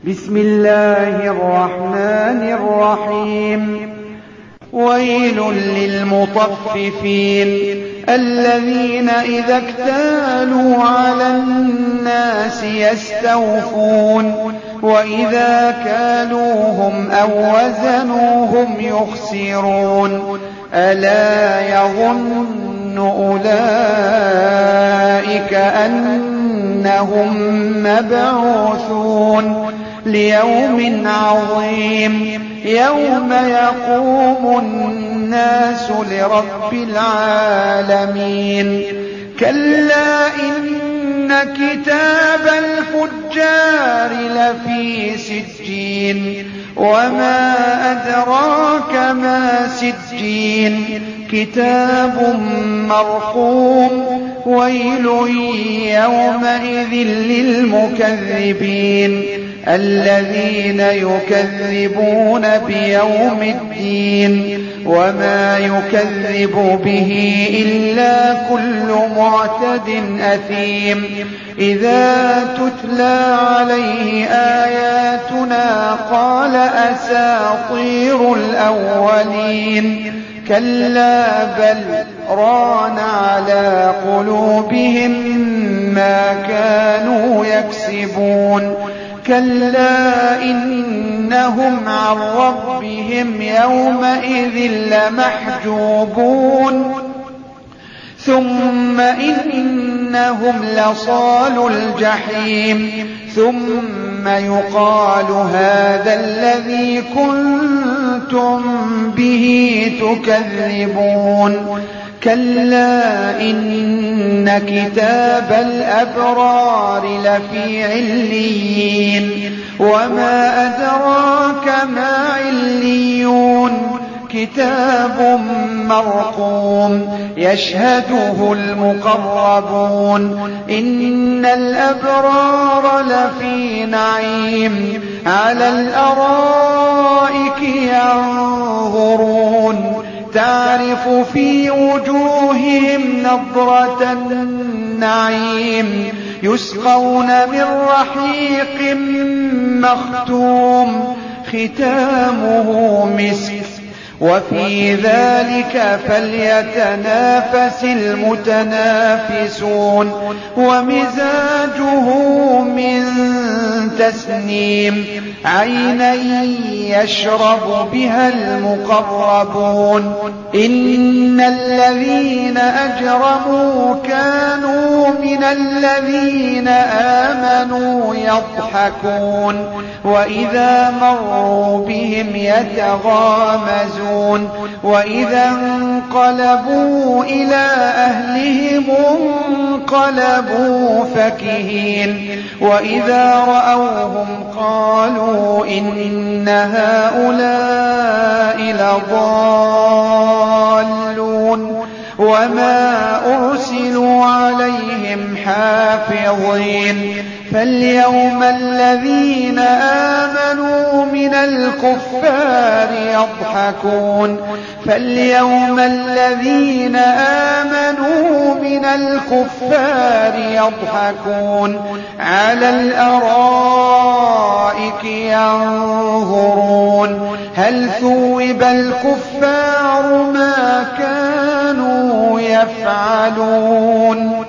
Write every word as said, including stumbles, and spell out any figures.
بسم الله الرحمن الرحيم ويل للمطففين الذين إذا اكتالوا على الناس يستوفون وإذا كالوهم أو وزنوهم يخسرون ألا يظن أولئك أنهم مبعوثون ليوم عظيم يوم يقوم الناس لرب العالمين كلا إن كتاب الفجار لفي سجين وما أدراك ما سجين كتاب مرقوم ويل يومئذ للمكذبين الذين يكذبون بيوم الدين وما يكذب به إلا كل معتد أثيم إذا تتلى عليه آياتنا قال أساطير الأولين كلا بل ران على قلوبهم ما كانوا يكسبون كلا إنهم عن ربهم يومئذ لمحجوبون ثم إنهم لصالو الجحيم ثم يقال هذا الذي كنتم به تكذبون كلا إن كتاب الأبرار لفي عليين وما أدراك ما عليون كتاب مرقوم يشهده المقربون إن الأبرار لفي نعيم على الأرائك ينظرون تعرف في وجوههم نضرة النعيم يسقون من رحيق مختوم ختامه مسك وفي ذلك فليتنافس المتنافسون ومزاجه من تسنيم عينا يشرب بها المقربون إن الذين أجرموا كانوا من الذين آمنوا يضحكون وإذا مروا بهم يتغامزون وإذا انقلبوا إلى أهلهم انقلبوا فكهين وإذا رأوهم قالوا إن هؤلاء لضالون وما أرسلوا عليهم حافظين فاليوم الذين آمنوا من الكفار يضحكون فاليوم الذين آمنوا من الكفار يضحكون على الأرائك ينظرون هل ثوب الكفار ما كانوا يفعلون